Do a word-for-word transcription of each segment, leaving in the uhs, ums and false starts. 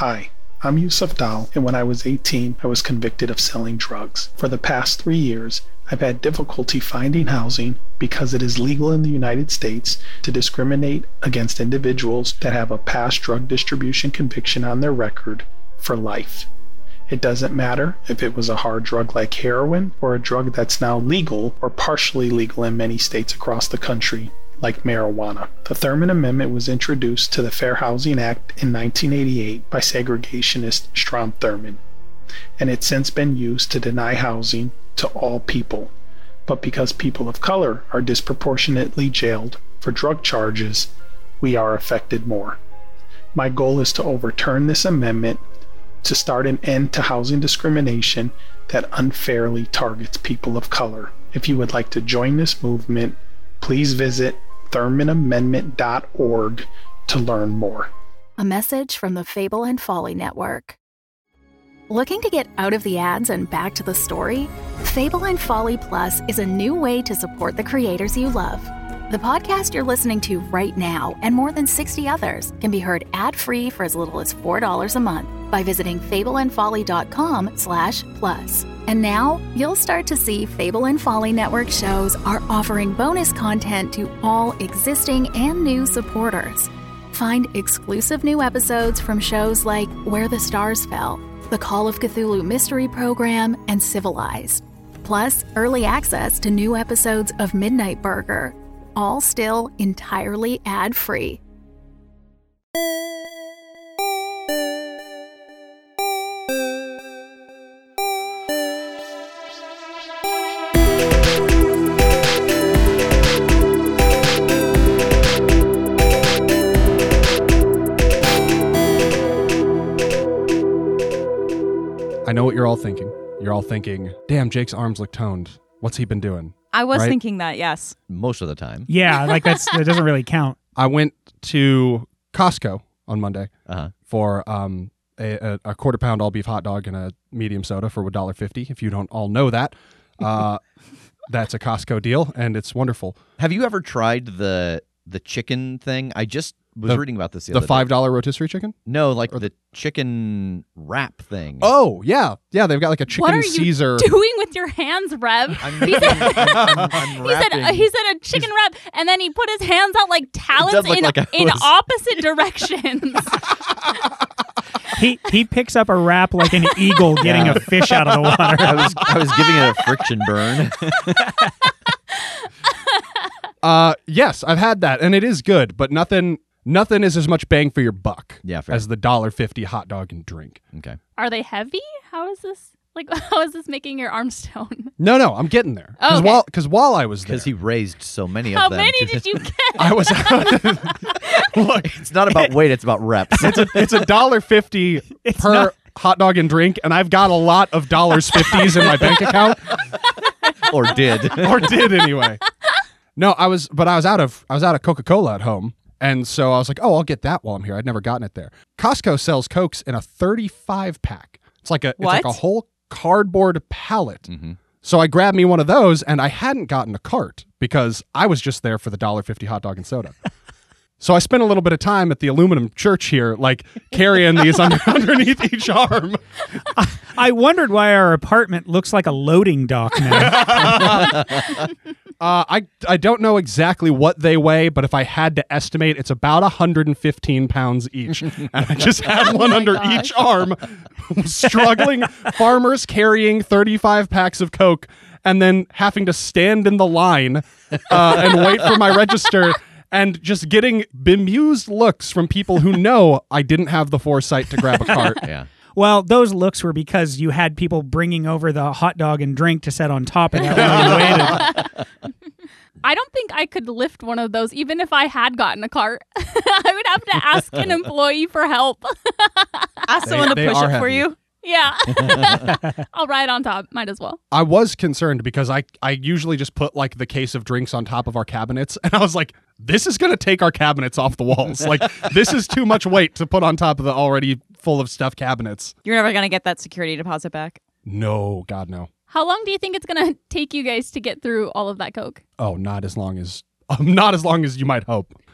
Hi, I'm Yusuf Dal, and when I was eighteen, I was convicted of selling drugs. For the past three years, I've had difficulty finding housing because it is legal in the United States to discriminate against individuals that have a past drug distribution conviction on their record for life. It doesn't matter if it was a hard drug like heroin or a drug that's now legal or partially legal in many states across the country, like marijuana. The Thurmond Amendment was introduced to the Fair Housing Act in nineteen eighty-eight by segregationist Strom Thurmond, and it's since been used to deny housing to all people. But because people of color are disproportionately jailed for drug charges, we are affected more. My goal is to overturn this amendment to start an end to housing discrimination that unfairly targets people of color. If you would like to join this movement, please visit thurmond amendment dot org to learn more. A message from the Fable and Folly Network. Looking to get out of the ads and back to the story? Fable and Folly Plus is a new way to support the creators you love. The podcast you're listening to right now and more than sixty others can be heard ad-free for as little as four dollars a month by visiting fableandfolly.com slash plus. And now you'll start to see Fable and Folly Network shows are offering bonus content to all existing and new supporters. Find exclusive new episodes from shows like Where the Stars Fell, The Call of Cthulhu Mystery Program, and Civilized. Plus, early access to new episodes of Midnight Burger, all still entirely ad-free. I know what you're all thinking. You're all thinking, damn, Jake's arms look toned. What's he been doing? I was right? thinking that, yes. Most of the time. Yeah, like that's that doesn't really count. I went to Costco on Monday Uh-huh. for um, a, a quarter pound all beef hot dog and a medium soda for one dollar fifty. If you don't all know that, uh, that's a Costco deal, and it's wonderful. Have you ever tried the the chicken thing? I just was The- reading about this the, The other five day. dollar rotisserie chicken? No, like the chicken wrap thing. Oh, yeah. Yeah, they've got like a chicken What are Caesar. you doing with your hands, Rev? I'm, He said, I'm, I'm he, said wrapping. he said a chicken wrap, and then he put his hands out like talons does look in, like I in was- opposite directions. He he picks up a wrap like an eagle getting Yeah. a fish out of the water. I was I was giving it a friction burn. Uh, yes, I've had that, and it is good, but nothing nothing is as much bang for your buck Yeah, fair. as the one dollar fifty hot dog and drink. Okay. Are they heavy? How is this? Like, how is this making your arms tone? No, no, I'm getting there. Oh, Because okay. while, 'cause while I was there, Because he raised so many How of them. many to- did you get? I was Look, It's not about weight, it's about reps. it's a it's a one dollar fifty per not- hot dog and drink, and I've got a lot of dollars fifties in my bank account, or did. or did anyway. No, I was, but I was out of I was out of Coca-Cola at home, and so I was like, oh, I'll get that while I'm here. I'd never gotten it there. Costco sells Cokes in a thirty-five pack. It's like a it's like a What? whole cardboard pallet. Mhm. So I grabbed me one of those, and I hadn't gotten a cart because I was just there for the one dollar fifty hot dog and soda. So I spent a little bit of time at the aluminum church here, like carrying these under, underneath each arm. I wondered why our apartment looks like a loading dock now. Uh, I I don't know exactly what they weigh, but if I had to estimate, it's about one hundred fifteen pounds each. And I just had one my under gosh. each arm, struggling farmers carrying thirty-five packs of Coke and then having to stand in the line uh, and wait for my register and just getting bemused looks from people who know I didn't have the foresight to grab a cart. Yeah. Well, those looks were because you had people bringing over the hot dog and drink to set on top of that while you waited. I don't think I could lift one of those, even if I had gotten a cart. I would have to ask an employee for help. Ask They- someone to they push are it for heavy. you. Yeah. I'll ride on top. Might as well. I was concerned because I, I usually just put like the case of drinks on top of our cabinets. And I was like, this is going to take our cabinets off the walls. Like, this is too much weight to put on top of the already full of stuff cabinets. You're never going to get that security deposit back. No, God, no. How long do you think it's going to take you guys to get through all of that Coke? Oh, not as long as, um, not as long as you might hope.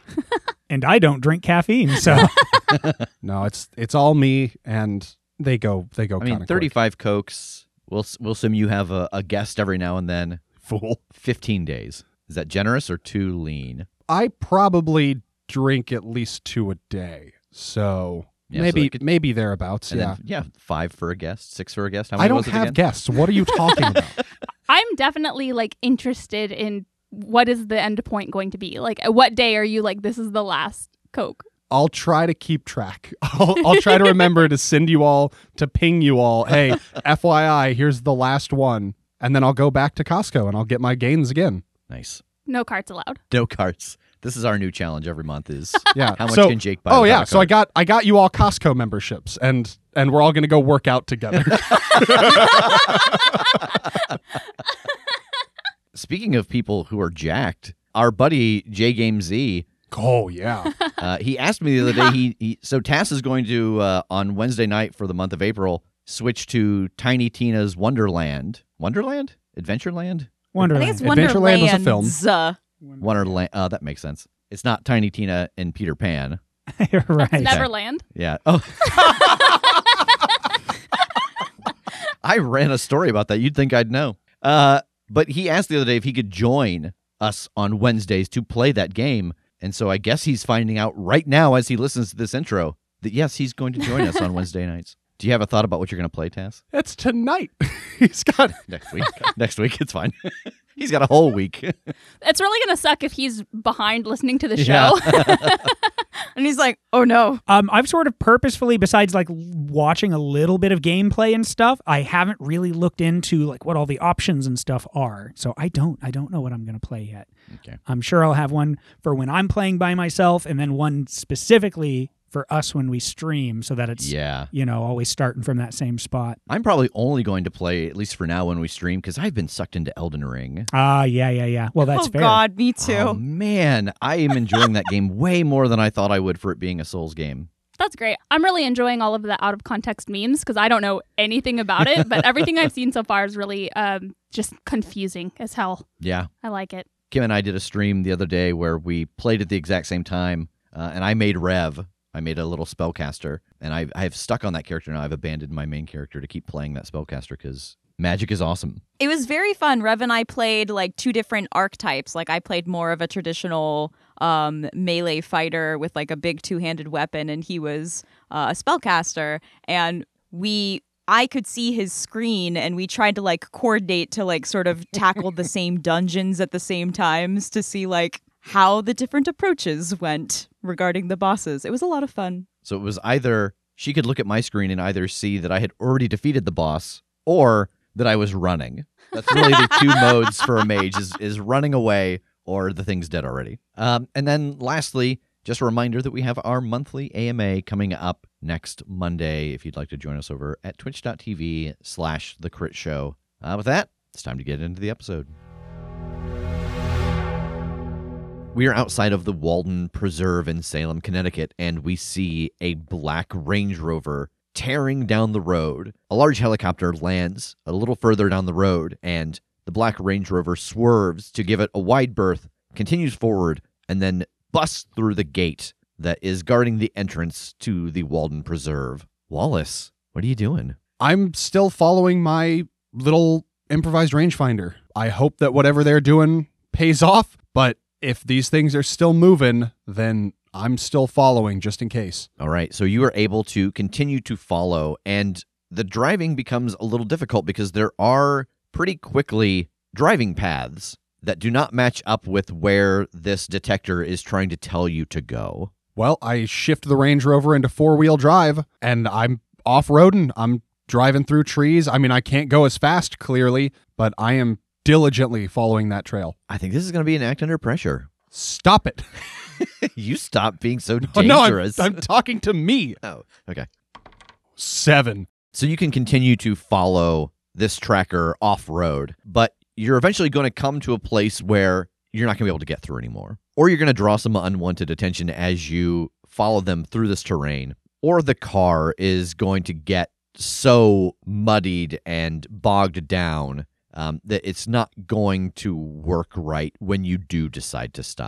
And I don't drink caffeine, so No, it's it's all me, and they go they go I kind mean, of thirty-five Cokes. We'll we'll assume you have a, a guest every now and then. fool. fifteen days. Is that generous or too lean? I probably drink at least two a day, so Yeah, so maybe that could- maybe thereabouts. And Yeah, then, yeah, five for a guest, six for a guest. How many I don't was it have again? guests. What are you talking about? I'm definitely like interested in what is the end point going to be. Like, what day are you like, this is the last Coke? I'll try to keep track. I'll, I'll try to remember to send you all, to ping you all, hey, F Y I, here's the last one. And then I'll go back to Costco and I'll get my gains again. Nice. No carts allowed. No carts. This is our new challenge every month is Yeah. how much so, can Jake buy Oh without yeah. a So I cart? got I got you all Costco memberships, and and we're all gonna go work out together. Speaking of people who are jacked, our buddy J Game Z, Oh yeah. uh, he asked me the other day. He, he so Tass is going to uh, on Wednesday night for the month of April switch to Tiny Tina's Wonderland, Wonderland, Adventureland, I Wonderland. think it's Adventureland was a film. Wonderlands. Uh, Wonderland. Uh, that makes sense. It's not Tiny Tina and Peter Pan. right. That's Neverland. Yeah. Oh. I ran a story about that. You'd think I'd know. Uh, but he asked the other day if he could join us on Wednesdays to play that game. And so I guess he's finding out right now as he listens to this intro that, yes, he's going to join us on Wednesday nights. Do you have a thought about what you're going to play, Tass? It's tonight. He's got Next week. Next week, it's fine. He's got a whole week. It's really going to suck if he's behind listening to the Yeah. show. and he's like, oh no. Um, I've sort of purposefully, besides like watching a little bit of gameplay and stuff, I haven't really looked into like what all the options and stuff are. So I don't, I don't know what I'm going to play yet. Okay. I'm sure I'll have one for when I'm playing by myself, and then one specifically for us when we stream, so that it's Yeah. you know always starting from that same spot. I'm probably only going to play, at least for now when we stream, because I've been sucked into Elden Ring. Ah, yeah, yeah, yeah. Well, that's oh fair. God, me too. Oh, man. I am enjoying that game way more than I thought I would for it being a Souls game. That's great. I'm really enjoying all of the out of context memes because I don't know anything about it, but everything I've seen so far is really um, just confusing as hell. Yeah. I like it. Kim and I did a stream the other day where we played at the exact same time, uh, and I made Rev. I made a little spellcaster, and I I have stuck on that character now. I've abandoned my main character to keep playing that spellcaster because magic is awesome. It was very fun. Rev and I played like two different archetypes. Like I played more of a traditional um, melee fighter with like a big two-handed weapon, and he was uh, a spellcaster. And we, I could see his screen, and we tried to like coordinate to like sort of tackle the same dungeons at the same times to see like how the different approaches went regarding the bosses. It was a lot of fun. So it was either she could look at my screen and either see that I had already defeated the boss or that I was running. That's really the two modes for a mage is, is running away or the thing's dead already. Um, and then lastly, just a reminder that we have our monthly A M A coming up next Monday. If you'd like to join us over at twitch.tv slash the crit show. Uh, with that, it's time to get into the episode. We are outside of the Walden Preserve in Salem, Connecticut, and we see a black Range Rover tearing down the road. A large helicopter lands a little further down the road, and the black Range Rover swerves to give it a wide berth, continues forward, and then busts through the gate that is guarding the entrance to the Walden Preserve. Wallace, what are you doing? I'm still following my little improvised rangefinder. I hope that whatever they're doing pays off, but if these things are still moving, then I'm still following just in case. All right, so you are able to continue to follow, and the driving becomes a little difficult because there are pretty quickly driving paths that do not match up with where this detector is trying to tell you to go. Well, I shift the Range Rover into four-wheel drive, and I'm off-roading. I'm driving through trees. I mean, I can't go as fast, clearly, but I am diligently following that trail. I think this is going to be an act under pressure. Stop it. You stop being so Oh, no, I'm, dangerous. I'm talking to me. Oh, okay. Seven. So you can continue to follow this tracker off-road, but you're eventually going to come to a place where you're not going to be able to get through anymore. Or you're going to draw some unwanted attention as you follow them through this terrain. Or the car is going to get so muddied and bogged down um, that it's not going to work right when you do decide to stop.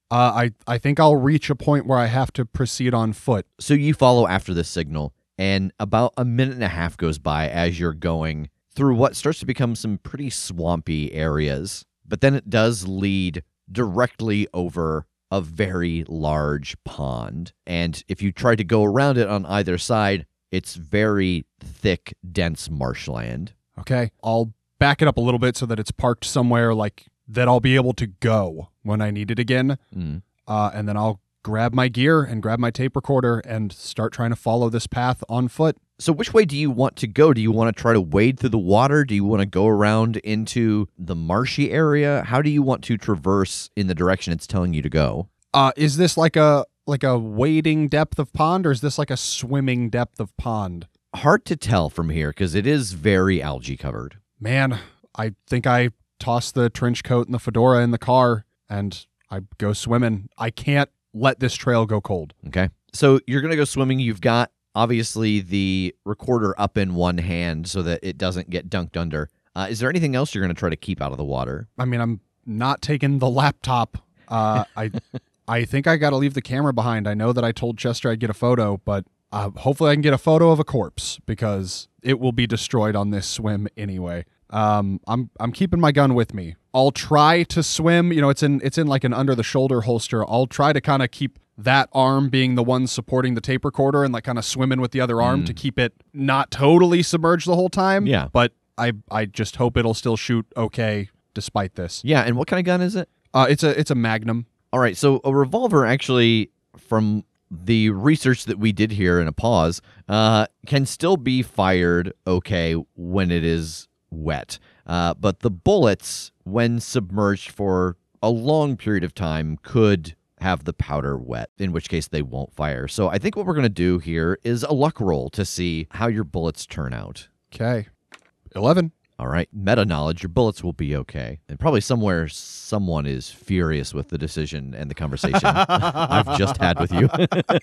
Uh, I, I think I'll reach a point where I have to proceed on foot. So you follow after this signal, and about a minute and a half goes by as you're going through what starts to become some pretty swampy areas. But then it does lead directly over a very large pond. And if you try to go around it on either side, it's very thick, dense marshland. Okay, I'll back it up a little bit so that it's parked somewhere like that I'll be able to go when I need it again. Mm. Uh, and then I'll grab my gear and grab my tape recorder and start trying to follow this path on foot. So which way do you want to go? Do you want to try to wade through the water? Do you want to go around into the marshy area? How do you want to traverse in the direction it's telling you to go? Uh, is this like a like a wading depth of pond, or is this like a swimming depth of pond? Hard to tell from here because it is very algae covered. Man, I think I toss the trench coat and the fedora in the car and I go swimming. I can't let this trail go cold. Okay. So you're going to go swimming. You've got obviously the recorder up in one hand so that it doesn't get dunked under. Uh, is there anything else you're going to try to keep out of the water? I mean, I'm not taking the laptop. Uh, I I think I got to leave the camera behind. I know that I told Chester I'd get a photo, but uh, hopefully I can get a photo of a corpse because it will be destroyed on this swim anyway. Um, I'm I'm keeping my gun with me. I'll try to swim. You know, it's in it's in like an under the shoulder holster. I'll try to kind of keep that arm being the one supporting the tape recorder and like kind of swimming with the other arm Mm. to keep it not totally submerged the whole time. Yeah. But I I just hope it'll still shoot okay despite this. Yeah, and what kind of gun is it? Uh, it's a it's a Magnum. All right, so a revolver actually, from the research that we did here in a pause, uh, can still be fired okay when it is wet. Uh, but the bullets, when submerged for a long period of time, could have the powder wet, in which case they won't fire. So I think what we're going to do here is a luck roll to see how your bullets turn out. Okay. eleven. All right, meta knowledge, your bullets will be okay. And probably somewhere someone is furious with the decision and the conversation I've just had with you.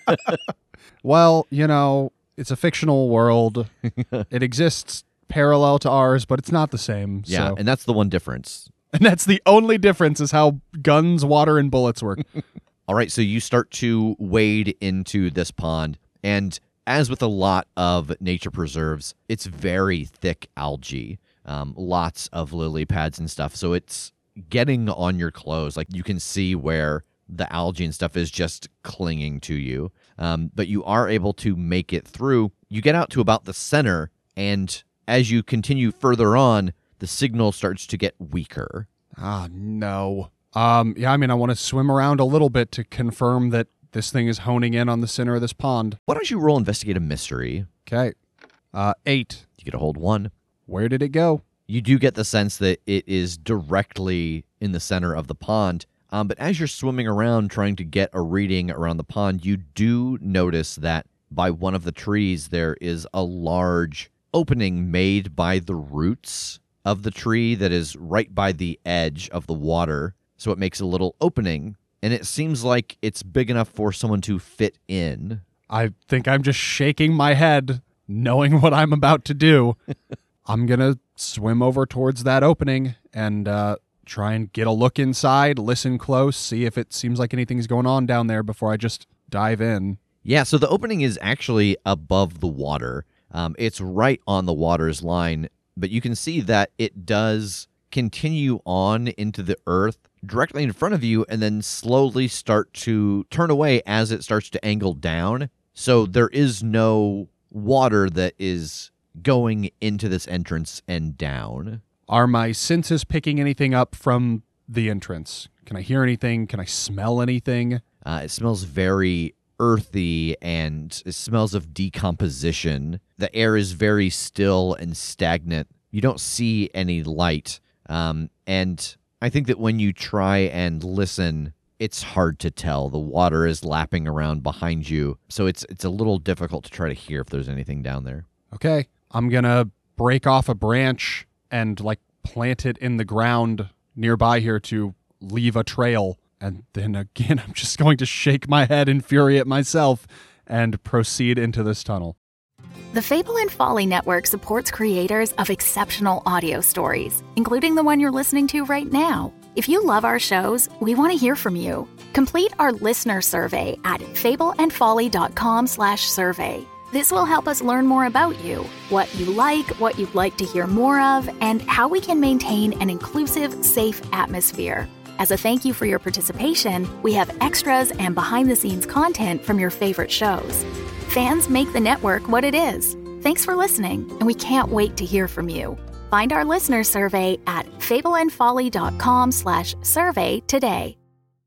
Well, you know, it's a fictional world. It exists parallel to ours, but it's not the same. Yeah, so. and that's the one difference. And that's the only difference is how guns, water, and bullets work. All right, so you start to wade into this pond, and as with a lot of nature preserves, it's very thick algae, um, lots of lily pads and stuff, so it's getting on your clothes. Like, you can see where the algae and stuff is just clinging to you, um, but you are able to make it through. You get out to about the center, and as you continue further on, the signal starts to get weaker. Ah, no. Um, yeah, I mean, I want to swim around a little bit to confirm that this thing is honing in on the center of this pond. Why don't you roll Investigate a Mystery? Okay. Uh, eight. You get a hold one. Where did it go? You do get the sense that it is directly in the center of the pond. Um, but as you're swimming around trying to get a reading around the pond, you do notice that by one of the trees there is a large opening made by the roots of the tree that is right by the edge of the water. So it makes a little opening, and it seems like it's big enough for someone to fit in. I think I'm just shaking my head, knowing what I'm about to do. I'm going to swim over towards that opening and uh, try and get a look inside, listen close, see if it seems like anything's going on down there before I just dive in. Yeah, so the opening is actually above the water. Um, it's right on the water's line, but you can see that it does continue on into the earth directly in front of you and then slowly start to turn away as it starts to angle down. So there is no water that is going into this entrance and down. Are my senses picking anything up from the entrance? Can I hear anything? Can I smell anything? Uh, it smells very earthy and it smells of decomposition. The air is very still and stagnant. You don't see any light. Um, and I think that when you try and listen, it's hard to tell. The water is lapping around behind you. So it's it's a little difficult to try to hear if there's anything down there. Okay. I'm going to break off a branch and like plant it in the ground nearby here to leave a trail. And then again, I'm just going to shake my head, infuriate myself, and proceed into this tunnel. The Fable and Folly Network supports creators of exceptional audio stories, including the one you're listening to right now. If you love our shows, we want to hear from you. Complete our listener survey at fableandfolly.com slash survey. This will help us learn more about you, what you like, what you'd like to hear more of, and how we can maintain an inclusive, safe atmosphere. As a thank you for your participation, we have extras and behind-the-scenes content from your favorite shows. Fans make the network what it is. Thanks for listening, and we can't wait to hear from you. Find our listener survey at fableandfolly.com slash survey today.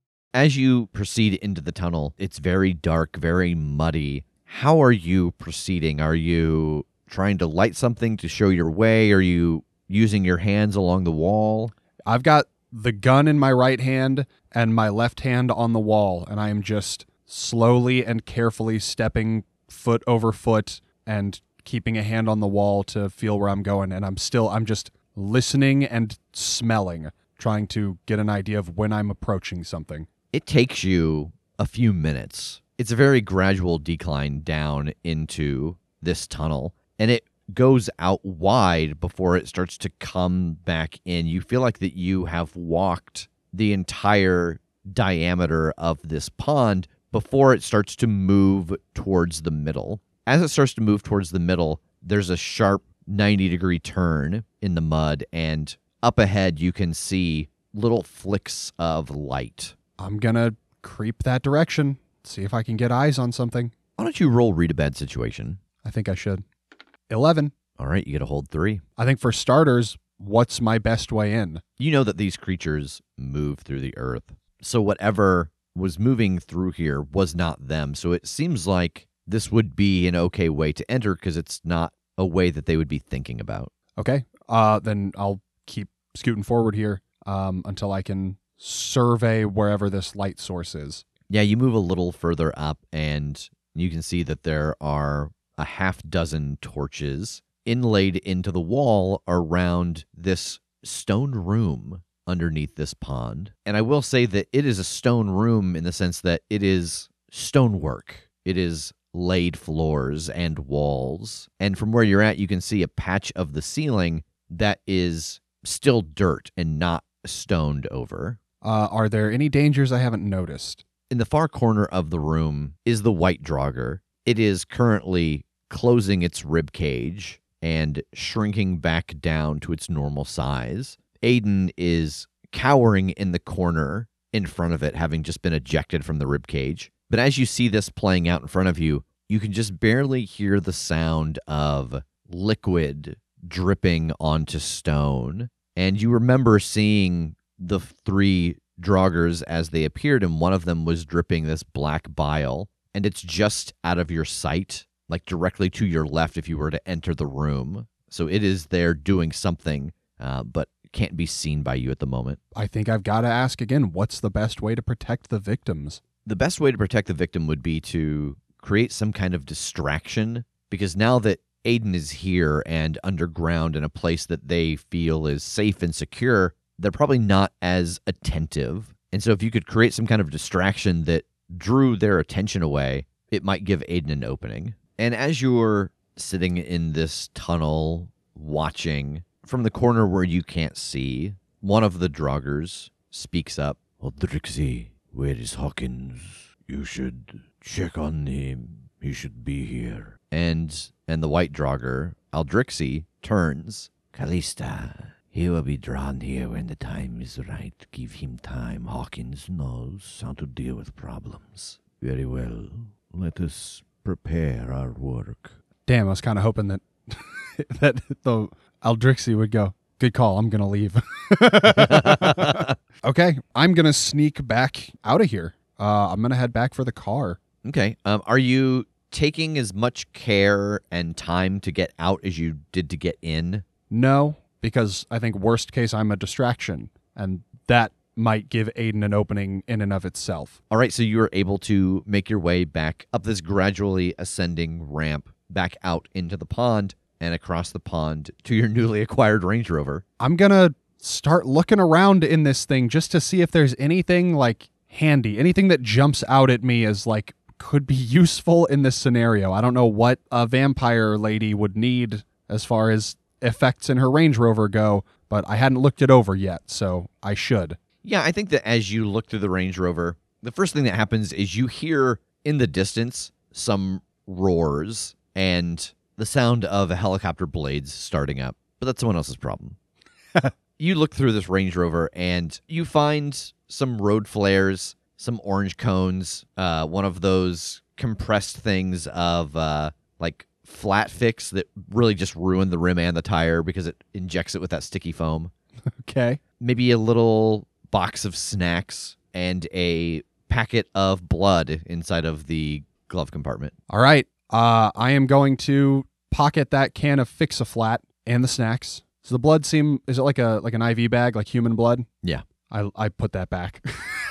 As you proceed into the tunnel, it's very dark, very muddy. How are you proceeding? Are you trying to light something to show your way? Are you using your hands along the wall? I've got the gun in my right hand and my left hand on the wall, and I am just slowly and carefully stepping foot over foot and keeping a hand on the wall to feel where I'm going. And I'm still, I'm just listening and smelling, trying to get an idea of when I'm approaching something. It takes you a few minutes. It's a very gradual decline down into this tunnel, and it goes out wide before it starts to come back in. You feel like that you have walked the entire diameter of this pond before it starts to move towards the middle. As it starts to move towards the middle, there's a sharp ninety degree turn in the mud, and up ahead you can see little flicks of light. I'm gonna creep that direction, see if I can get eyes on something. Why don't you roll read a bad situation? I think I should. eleven. All right, you get a hold three. I think for starters, what's my best way in? You know that these creatures move through the earth. So whatever was moving through here was not them. So it seems like this would be an okay way to enter because it's not a way that they would be thinking about. Okay. Uh, then I'll keep scooting forward here um, until I can survey wherever this light source is. Yeah, you move a little further up and you can see that there are a half dozen torches inlaid into the wall around this stone room underneath this pond. And I will say that it is a stone room in the sense that it is stonework. It is laid floors and walls. And from where you're at, you can see a patch of the ceiling that is still dirt and not stoned over. Uh, are there any dangers I haven't noticed? In the far corner of the room is the white draugr. It is currently closing its rib cage and shrinking back down to its normal size. Aiden is cowering in the corner in front of it, having just been ejected from the rib cage. But as you see this playing out in front of you, you can just barely hear the sound of liquid dripping onto stone. And you remember seeing the three draugrs as they appeared, and one of them was dripping this black bile. And it's just out of your sight, like directly to your left if you were to enter the room. So it is there doing something, uh, but can't be seen by you at the moment. I think I've got to ask again, what's the best way to protect the victims? The best way to protect the victim would be to create some kind of distraction, because now that Aiden is here and underground in a place that they feel is safe and secure, they're probably not as attentive. And so if you could create some kind of distraction that drew their attention away, it might give Aiden an opening. And as you're sitting in this tunnel, watching, from the corner where you can't see, one of the draugrs speaks up. Aldrixie, where is Hawkins? You should check on him. He should be here. And and the white draugr, Aldrixie, turns. Callista, he will be drawn here when the time is right. Give him time. Hawkins knows how to deal with problems. Very well. Let us prepare our work. Damn, I was kind of hoping that that the Aldrixie would go, good call, I'm going to leave. Okay, I'm going to sneak back out of here. Uh, I'm going to head back for the car. Okay. Um, are you taking as much care and time to get out as you did to get in? No, because I think worst case, I'm a distraction, and that might give Aiden an opening in and of itself. All right, so you are able to make your way back up this gradually ascending ramp back out into the pond and across the pond to your newly acquired Range Rover. I'm going to start looking around in this thing just to see if there's anything like handy, anything that jumps out at me as like could be useful in this scenario. I don't know what a vampire lady would need as far as effects in her Range Rover go, but I hadn't looked it over yet, so I should. Yeah, I think that as you look through the Range Rover, the first thing that happens is you hear in the distance some roars and the sound of a helicopter blades starting up. But that's someone else's problem. You look through this Range Rover and you find some road flares, some orange cones, uh, one of those compressed things of uh, like flat fix that really just ruined the rim and the tire because it injects it with that sticky foam. Okay. Maybe a little box of snacks and a packet of blood inside of the glove compartment. All right. Uh, I am going to pocket that can of Fix-A-Flat and the snacks. So the blood seem, is it like a like an I V bag, like human blood? Yeah. I, I put that back.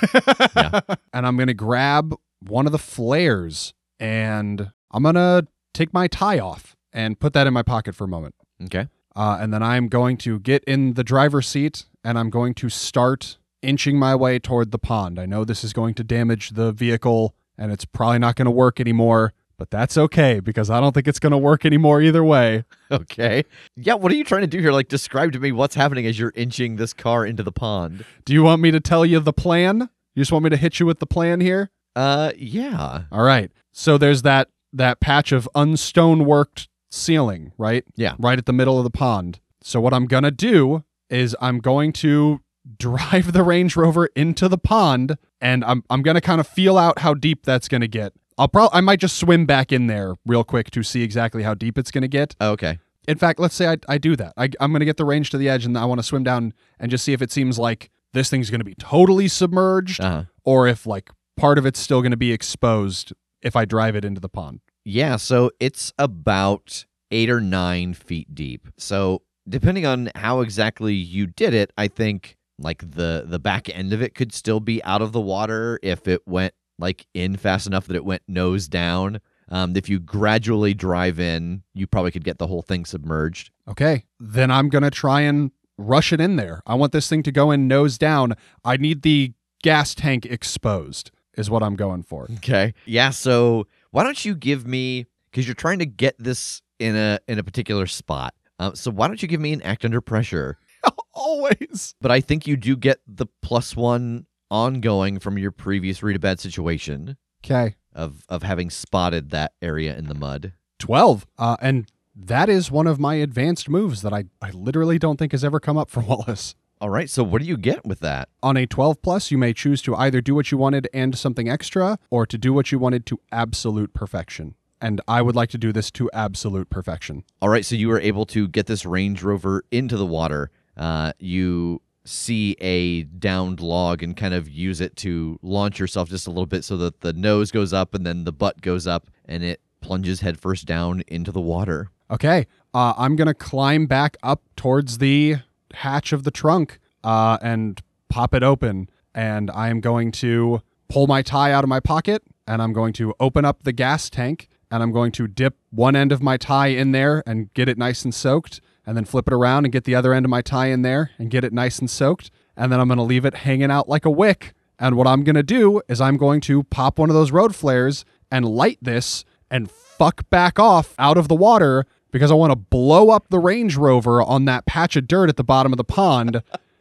Yeah. And I'm going to grab one of the flares and I'm going to take my tie off and put that in my pocket for a moment. Okay. Uh, and then I'm going to get in the driver's seat and I'm going to start inching my way toward the pond. I know this is going to damage the vehicle and it's probably not going to work anymore, but that's okay because I don't think it's going to work anymore either way. Okay. Yeah, what are you trying to do here? Like, describe to me what's happening as you're inching this car into the pond. Do you want me to tell you the plan? You just want me to hit you with the plan here? Uh, yeah. All right. So there's that that patch of unstone-worked ceiling, right? Yeah. Right at the middle of the pond. So what I'm going to do is I'm going to drive the Range Rover into the pond, and I'm I'm going to kind of feel out how deep that's going to get. I'll probably I might just swim back in there real quick to see exactly how deep it's going to get. Okay. In fact, let's say I, I do that. I, I'm going to get the range to the edge, and I want to swim down and just see if it seems like this thing's going to be totally submerged, Uh-huh. or if like part of it's still going to be exposed if I drive it into the pond. Yeah, so it's about eight or nine feet deep. So depending on how exactly you did it, I think like the the back end of it could still be out of the water if it went like in fast enough that it went nose down. Um, if you gradually drive in, you probably could get the whole thing submerged. Okay, then I'm going to try and rush it in there. I want this thing to go in nose down. I need the gas tank exposed is what I'm going for. Okay. Yeah, so why don't you give me, because you're trying to get this in a in a particular spot. Um, so why don't you give me an act under pressure? Always. But I think you do get the plus one ongoing from your previous read a bad situation Okay. of of having spotted that area in the mud. twelve. Uh, and that is one of my advanced moves that I, I literally don't think has ever come up for Wallace. All right, so what do you get with that? On a twelve plus, you may choose to either do what you wanted and something extra, or to do what you wanted to absolute perfection. And I would like to do this to absolute perfection. All right, so you were able to get this Range Rover into the water. Uh, you see a downed log and kind of use it to launch yourself just a little bit so that the nose goes up and then the butt goes up and it plunges headfirst down into the water. Okay, uh, I'm going to climb back up towards the hatch of the trunk uh, and pop it open. And I'm going to pull my tie out of my pocket, and I'm going to open up the gas tank, and I'm going to dip one end of my tie in there and get it nice and soaked, and then flip it around and get the other end of my tie in there and get it nice and soaked. And then I'm going to leave it hanging out like a wick. And what I'm going to do is I'm going to pop one of those road flares and light this and fuck back off out of the water because I want to blow up the Range Rover on that patch of dirt at the bottom of the pond.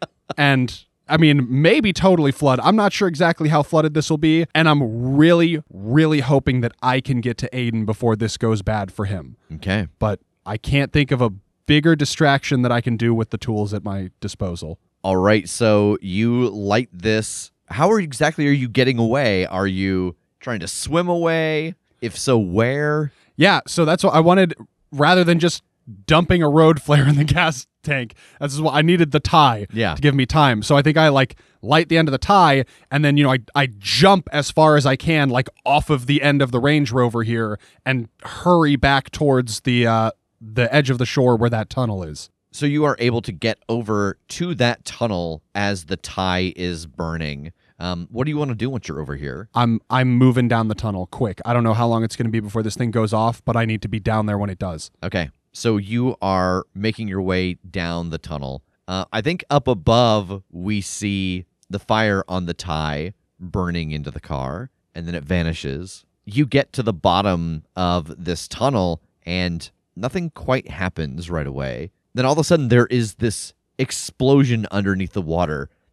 And I mean, maybe totally flood. I'm not sure exactly how flooded this will be. And I'm really, really hoping that I can get to Aiden before this goes bad for him. Okay. But I can't think of a bigger distraction that I can do with the tools at my disposal. All right, so you light this. How are exactly are you getting away? Are you trying to swim away? If so, where? Yeah, so that's what I wanted. Rather than just dumping a road flare in the gas tank, that's what I needed the tie Yeah. to give me time. So I think I like light the end of the tie, and then you know I I jump as far as I can, like off of the end of the Range Rover here, and hurry back towards the uh, the edge of the shore where that tunnel is. So you are able to get over to that tunnel as the tie is burning. Um, what do you want to do once you're over here? I'm I'm moving down the tunnel quick. I don't know how long it's going to be before this thing goes off, but I need to be down there when it does. Okay, so you are making your way down the tunnel. Uh, I think up above we see the fire on the tie burning into the car, and then it vanishes. You get to the bottom of this tunnel, and nothing quite happens right away. Then all of a sudden there is this explosion underneath the water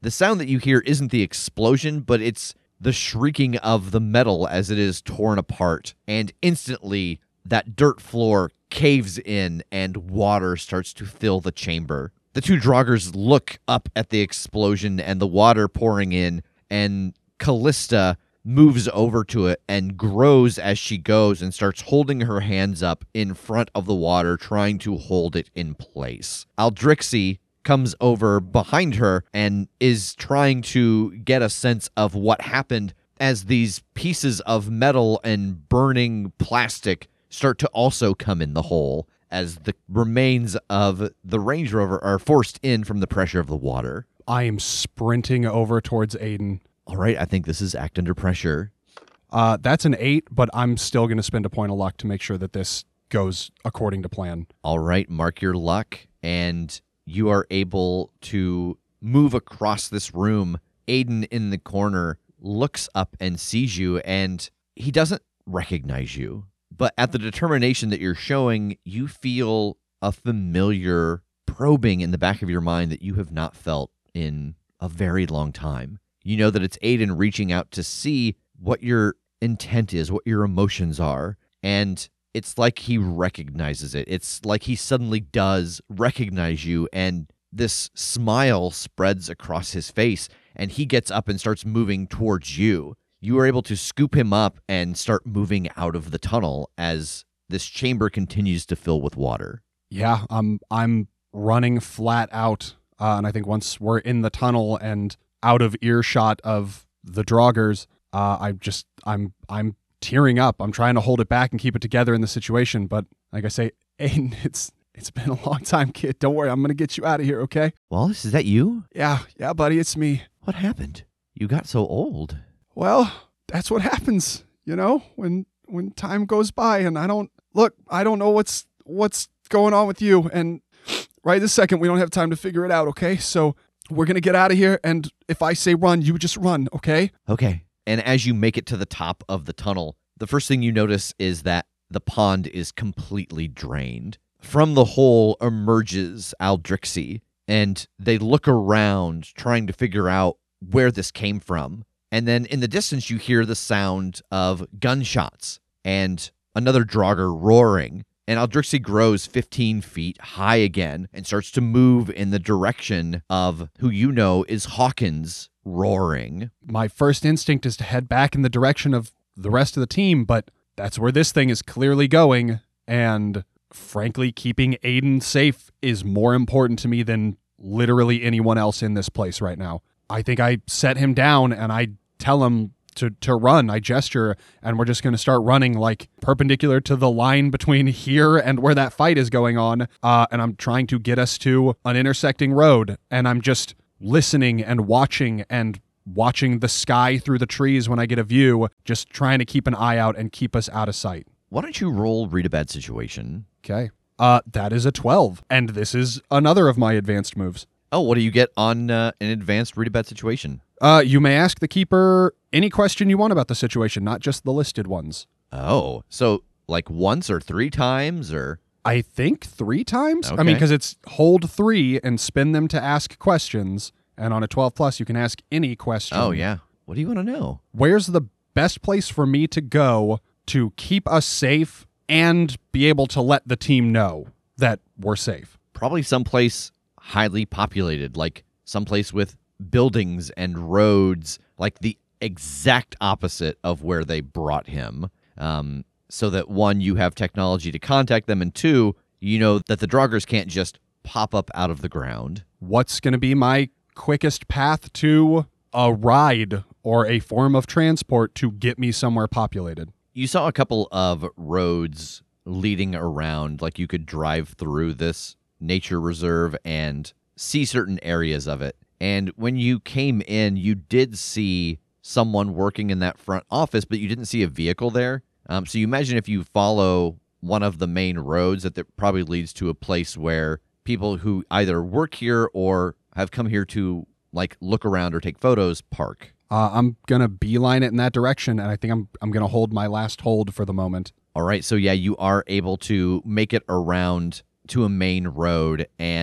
the sound that you hear isn't the explosion, but it's the shrieking of the metal as it is torn apart. And instantly, that dirt floor caves in and water starts to fill the chamber. The two Draugrs look up at the explosion and the water pouring in, and Callista moves over to it and grows as she goes and starts holding her hands up in front of the water, trying to hold it in place. Aldrixie comes over behind her and is trying to get a sense of what happened as these pieces of metal and burning plastic start to also come in the hole as the remains of the Range Rover are forced in from the pressure of the water. I am sprinting over towards Aiden. All right, I think this is Act Under Pressure. Uh, that's an eight, but I'm still going to spend a point of luck to make sure that this goes according to plan. All right, mark your luck, and you are able to move across this room. Aiden in the corner looks up and sees you, and he doesn't recognize you. But at the determination that you're showing, you feel a familiar probing in the back of your mind that you have not felt in a very long time. You know that it's Aiden reaching out to see what your intent is, what your emotions are, and it's like he recognizes it. It's like he suddenly does recognize you, and this smile spreads across his face, and he gets up and starts moving towards you. You are able to scoop him up and start moving out of the tunnel as this chamber continues to fill with water. Yeah, um, I'm running flat out, uh, and I think once we're in the tunnel and out of earshot of the Draugrs, uh, I just I'm I'm tearing up. I'm trying to hold it back and keep it together in the situation, but like I say, Aiden, it's it's been a long time, kid. Don't worry, I'm gonna get you out of here, okay? Wallace, is that you? Yeah, yeah, buddy, it's me. What happened? You got so old. Well, that's what happens, you know, when when time goes by and I don't look, I don't know what's what's going on with you, and right this second we don't have time to figure it out, okay? So we're going to get out of here, and if I say run, you just run, okay? Okay. And as you make it to the top of the tunnel, the first thing you notice is that the pond is completely drained. From the hole emerges Aldrixie, and they look around trying to figure out where this came from. And then in the distance, you hear the sound of gunshots and another Draugr roaring. And Aldrixie grows fifteen feet high again and starts to move in the direction of who you know is Hawkins roaring. My first instinct is to head back in the direction of the rest of the team, but that's where this thing is clearly going. And frankly, keeping Aiden safe is more important to me than literally anyone else in this place right now. I think I set him down and I tell him to to run. I gesture, and we're just going to start running like perpendicular to the line between here and where that fight is going on. Uh, and I'm trying to get us to an intersecting road, and I'm just listening and watching and watching the sky through the trees when I get a view, just trying to keep an eye out and keep us out of sight. Why don't you roll Read a Bad Situation? Okay. Uh, that is a twelve, and this is another of my advanced moves. Oh, what do you get on uh, an advanced Read a Bad Situation? Uh, you may ask the keeper any question you want about the situation, not just the listed ones. Oh, so like once or three times, or? I think three times. Okay. I mean, because it's hold three and spin them to ask questions, and on a twelve plus, you can ask any question. Oh, yeah. What do you want to know? Where's the best place for me to go to keep us safe and be able to let the team know that we're safe? Probably someplace highly populated, like someplace with buildings and roads, like the exact opposite of where they brought him. Um, so that one, you have technology to contact them, and two, you know that the Draugrs can't just pop up out of the ground. What's going to be my quickest path to a ride or a form of transport to get me somewhere populated? You saw a couple of roads leading around, like you could drive through this nature reserve and see certain areas of it. And when you came in, you did see someone working in that front office, but you didn't see a vehicle there. Um, so you imagine if you follow one of the main roads, that that probably leads to a place where people who either work here or have come here to like look around or take photos park. Uh, I'm gonna beeline it in that direction, and I think I'm I'm gonna hold my last hold for the moment. All right, so yeah, you are able to make it around to a main road, and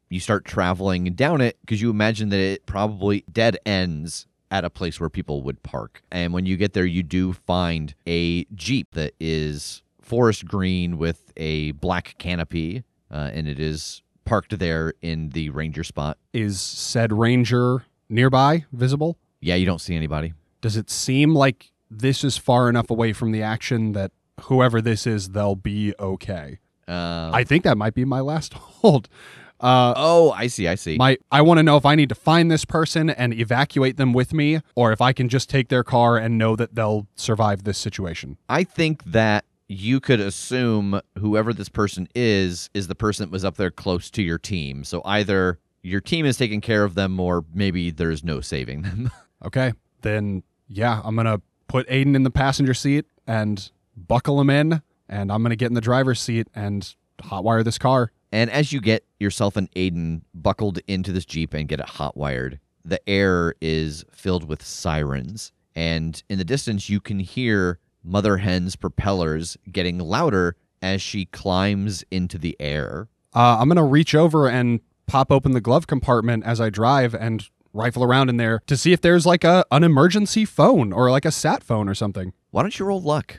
you start traveling down it because you imagine that it probably dead ends at a place where people would park. And when you get there, you do find a Jeep that is forest green with a black canopy, uh, and it is parked there in the ranger spot. Is said ranger nearby, visible? Yeah, you don't see anybody. Does it seem like this is far enough away from the action that whoever this is, they'll be okay? Uh, I think that might be my last hold. Uh, oh, I see, I see. My, I want to know if I need to find this person and evacuate them with me, or if I can just take their car and know that they'll survive this situation. I think that you could assume whoever this person is, is the person that was up there close to your team. So either your team is taking care of them, or maybe there's no saving them. Okay, then yeah, I'm going to put Aiden in the passenger seat and buckle him in, and I'm going to get in the driver's seat and hotwire this car. And as you get yourself and Aiden buckled into this Jeep and get it hotwired, the air is filled with sirens. And in the distance, you can hear Mother Hen's propellers getting louder as she climbs into the air. Uh, I'm going to reach over and pop open the glove compartment as I drive and rifle around in there to see if there's like a an emergency phone or like a sat phone or something. Why don't you roll luck?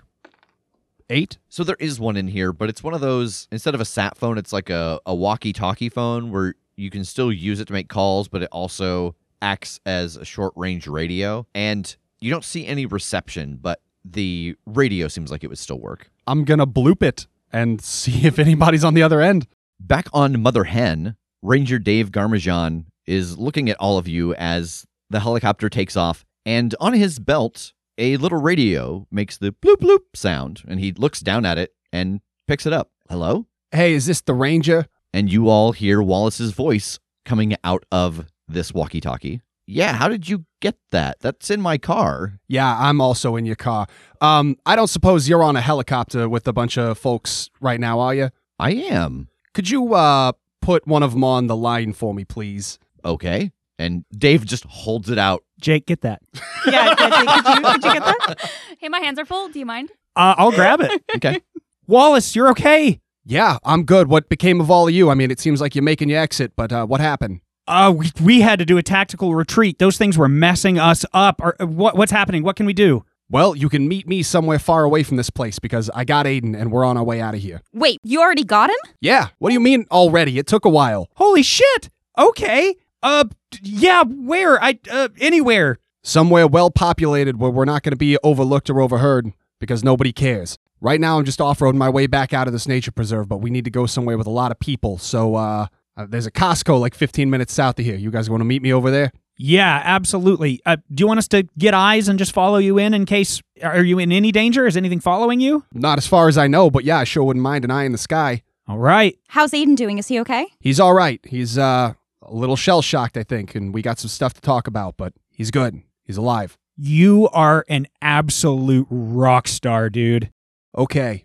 Eight? So there is one in here, but it's one of those, instead of a sat phone, it's like a, a walkie-talkie phone where you can still use it to make calls, but it also acts as a short-range radio. And you don't see any reception, but the radio seems like it would still work. I'm going to bloop it and see if anybody's on the other end. Back on Mother Hen, Ranger Dave Garmajan is looking at all of you as the helicopter takes off, and on his belt, a little radio makes the bloop bloop sound, and he looks down at it and picks it up. Hello? Hey, is this the Ranger? And you all hear Wallace's voice coming out of this walkie-talkie. Yeah, how did you get that? That's in my car. Yeah, I'm also in your car. Um, I don't suppose you're on a helicopter with a bunch of folks right now, are you? I am. Could you uh put one of them on the line for me, please? Okay. And Dave just holds it out. Jake, get that. Yeah, could you, could you, could you get that? Hey, my hands are full. Do you mind? Uh, I'll grab it. Okay. Wallace, you're okay. Yeah, I'm good. What became of all of you? I mean, it seems like you're making your exit, but uh, what happened? Uh, we, we had to do a tactical retreat. Those things were messing us up. Or, uh, what, what's happening? What can we do? Well, you can meet me somewhere far away from this place because I got Aiden and we're on our way out of here. Wait, you already got him? Yeah, what do you mean already? It took a while. Holy shit. Okay. Uh, yeah, where? I, uh, anywhere. Somewhere well populated where we're not going to be overlooked or overheard because nobody cares. Right now, I'm just off-roading my way back out of this nature preserve, but we need to go somewhere with a lot of people. So, uh, uh there's a Costco like fifteen minutes south of here. You guys want to meet me over there? Yeah, absolutely. Uh, do you want us to get eyes and just follow you in in case, are you in any danger? Is anything following you? Not as far as I know, but yeah, I sure wouldn't mind an eye in the sky. All right. How's Aiden doing? Is he okay? He's all right. He's, uh, a little shell-shocked, I think, and we got some stuff to talk about, but he's good. He's alive. You are an absolute rock star, dude. Okay.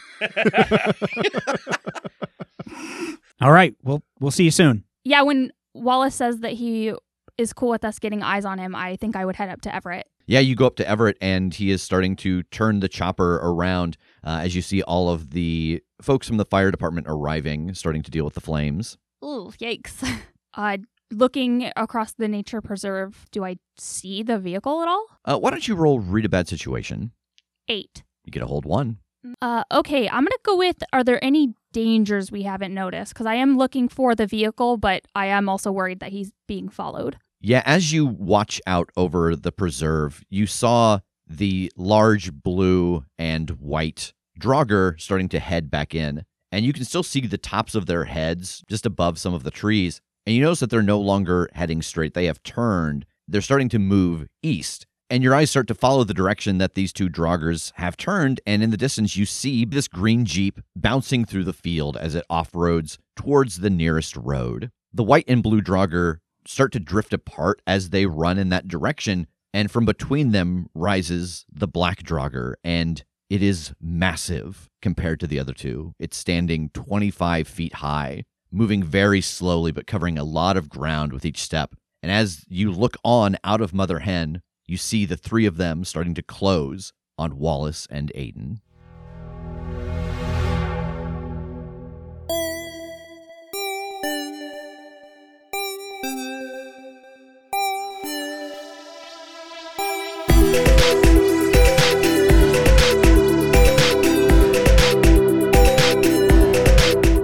All right. We'll, we'll see you soon. Yeah, when Wallace says that he is cool with us getting eyes on him, I think I would head up to Everett. Yeah, you go up to Everett, and he is starting to turn the chopper around uh, as you see all of the folks from the fire department arriving, starting to deal with the flames. Ooh, yikes. Uh, looking across the nature preserve, do I see the vehicle at all? Uh, why don't you roll read a bad situation? Eight. You get a hold one. Uh, okay, I'm going to go with, are there any dangers we haven't noticed? Because I am looking for the vehicle, but I am also worried that he's being followed. Yeah, as you watch out over the preserve, you saw the large blue and white Draugr starting to head back in. And you can still see the tops of their heads just above some of the trees. And you notice that they're no longer heading straight. They have turned. They're starting to move east. And your eyes start to follow the direction that these two Draugrs have turned. And in the distance, you see this green Jeep bouncing through the field as it off-roads towards the nearest road. The white and blue Draugr start to drift apart as they run in that direction. And from between them rises the black Draugr. And it is massive compared to the other two. It's standing twenty-five feet high, moving very slowly but covering a lot of ground with each step. And as you look on out of Mother Hen, you see the three of them starting to close on Wallace and Aiden.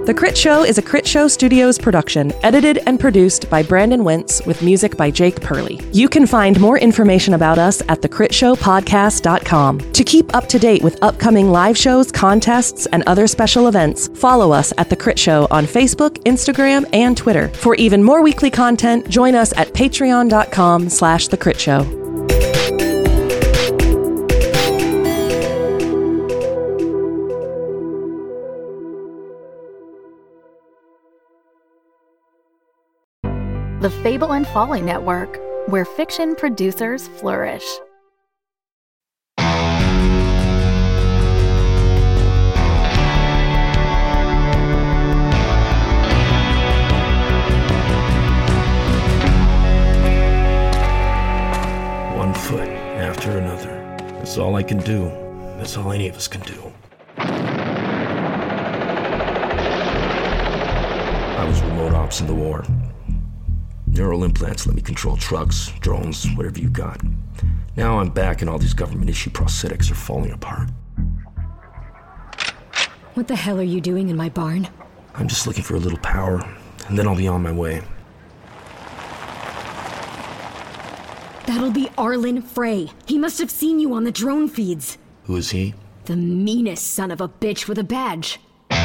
The Crit Show is a Crit Show Studios production, edited and produced by Brandon Wentz with music by Jake Purley. You can find more information about us at the crit show podcast dot com. To keep up to date with upcoming live shows, contests, and other special events, follow us at The Crit Show on Facebook, Instagram, and Twitter. For even more weekly content, join us at patreon dot com slash The Crit Show. The Fable and Folly Network, where fiction producers flourish. One foot after another. That's all I can do. That's all any of us can do. I was remote ops in the war. Neural implants let me control trucks, drones, whatever you got. Now I'm back and all these government-issued prosthetics are falling apart. What the hell are you doing in my barn? I'm just looking for a little power, and then I'll be on my way. That'll be Arlen Frey. He must have seen you on the drone feeds. Who is he? The meanest son of a bitch with a badge.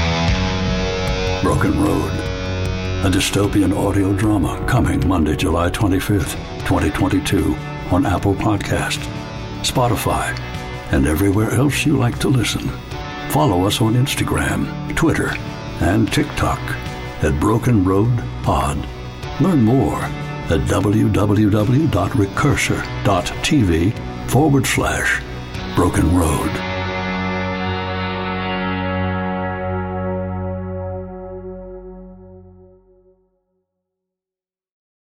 Broken Road. A dystopian audio drama coming Monday, July twenty-fifth, twenty twenty-two on Apple Podcast, Spotify, and everywhere else you like to listen. Follow us on Instagram, Twitter, and TikTok at Broken Road Pod. Learn more at www.recursor.tv forward slash Broken Road.